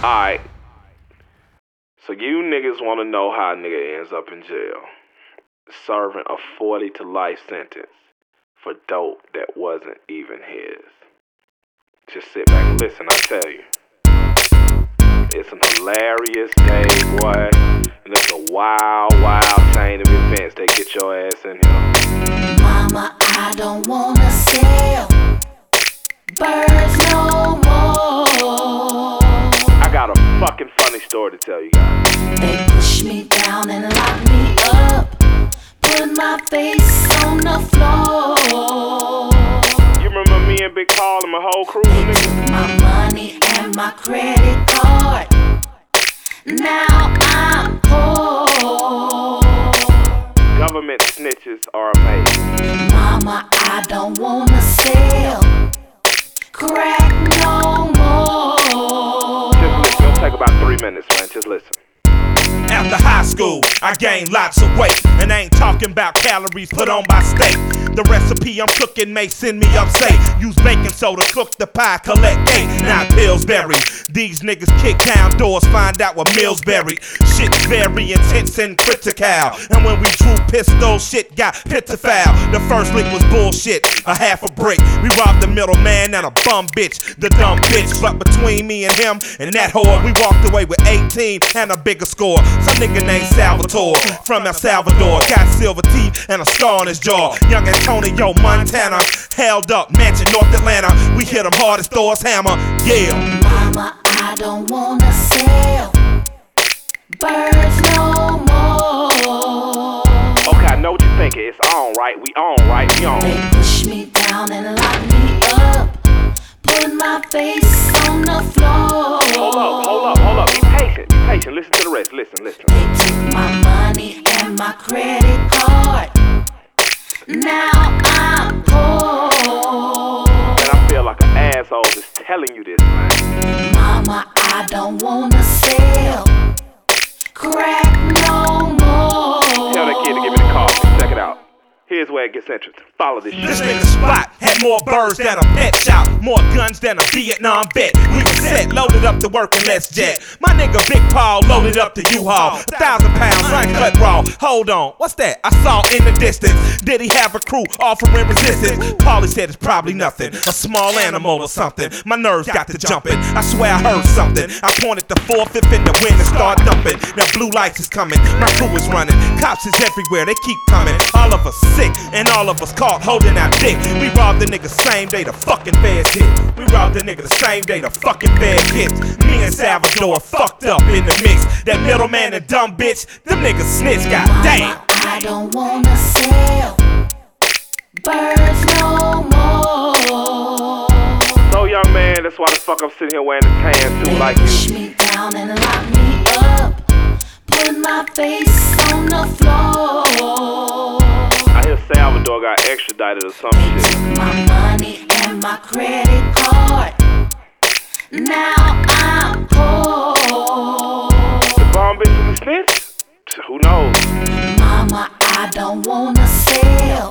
Alright. So you niggas wanna know how a nigga ends up in jail. Serving a 40 to life sentence for dope that wasn't even his. Just sit back and listen, I tell you. It's an hilarious day, boy. And it's a wild, wild chain of events that get your ass in here. Mama, I don't wanna sell birds no more. I got a fucking funny story to tell you guys. They push me down and lock me up, put my face on the floor. You remember me and Big Paul and my whole crew, They nigga? took my money and my credit card. Now I'm poor. Government snitches are amazing. Mama, I don't wanna sell crack no more. Just listen, it'll take about 3 minutes, man. Just listen. After high school, I gained lots of weight, and I ain't talking about calories put on by steak. The recipe I'm cooking may send me upstate. Use baking soda, cook the pie, collect cake, not Pillsbury. These niggas kick down doors, find out what meals buried. Shit's very intense and critical, and when we drew pistols, shit got pitiful. The first lick was bullshit, a half a brick. We robbed the middleman and a bum bitch, the dumb bitch. But between me and him and that whore, we walked away with 18 and a bigger score. Some nigga named Salvatore from El Salvador, got silver teeth and a scar on his jaw. Young Antonio Montana, held up mansion North Atlanta. We hit him hard as Thor's hammer, yeah. Mama, I don't wanna sell birds no more. Okay, I know what you're thinking. It's on, right? We on, right? We on. They push me down and lock me up, put my face on the floor. Hold up. Be patient. Listen to the rest. Listen. They took my money and my credit card. Now I'm poor. And I feel like an asshole just telling you this, man. Mama, I don't wanna sell crack no more. Tell that kid to give me the coffee. Check it out. Here's where it gets interesting. Follow this This shit. nigga Spot had more birds than a pet shop, more guns than a Vietnam vet. We were set, loaded up to work and let's jet. My nigga Big Paul loaded up the U-Haul, 1,000 pounds, uncut raw. Hold on, what's that? I saw in the distance. Did he have a crew offering resistance? Paulie said it's probably nothing, a small animal or something. My nerves got to jumping. I swear I heard something. I pointed the 4-5 in the wind and start dumping. Now blue lights is coming, my crew is running. Cops is everywhere, they keep coming. All of us sick, and all of us caught holding our dick. We robbed the nigga same day the fucking feds hit. We robbed the nigga the same day the fucking fed hit. Me and Salvador fucked up in the mix. That middleman and dumb bitch, them niggas snitch, goddamn. Mama, I don't wanna sell birds no more. So young man, that's why the fuck I'm sitting here wearing a tan suit like Push you. me down and lock me up, put my face on the floor. I hear Salvador got extradited or some They shit. took my money and my credit card. Now I'm poor. The bomb bitch is a snitch? Who knows? Mama, I don't wanna sell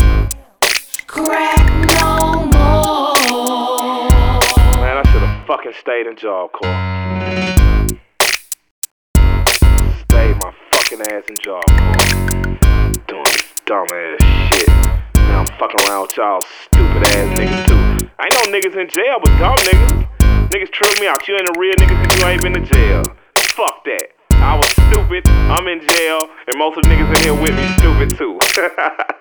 crack no more. Man, I should've fucking stayed in Job Corps. Stayed my fucking ass in Job Corps. Doing this dumb ass shit. Now I'm fucking around with y'all stupid ass niggas too. I ain't no niggas in jail but dumb niggas. Niggas trip me out. You ain't a real nigga cause you ain't been to jail. Fuck that. I was stupid, I'm in jail, and most of the niggas in here with me stupid too.